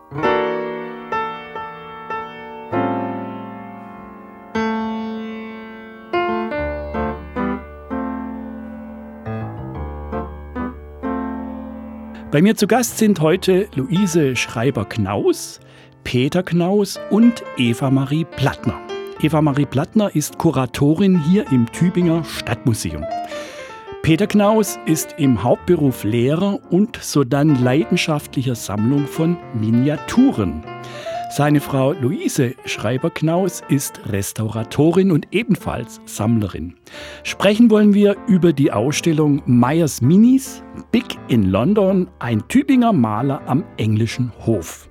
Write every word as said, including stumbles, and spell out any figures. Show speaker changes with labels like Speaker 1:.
Speaker 1: Bei mir zu Gast sind heute Luise Schreiber-Knaus, Peter Knaus und Eva-Marie Plattner. Eva-Marie Plattner ist Kuratorin hier im Tübinger Stadtmuseum. Peter Knaus ist im Hauptberuf Lehrer und sodann leidenschaftlicher Sammlung von Miniaturen. Seine Frau Luise Schreiber-Knaus ist Restauratorin und ebenfalls Sammlerin. Sprechen wollen wir über die Ausstellung Meyers Minis, Big in London, ein Tübinger Maler am englischen Hof.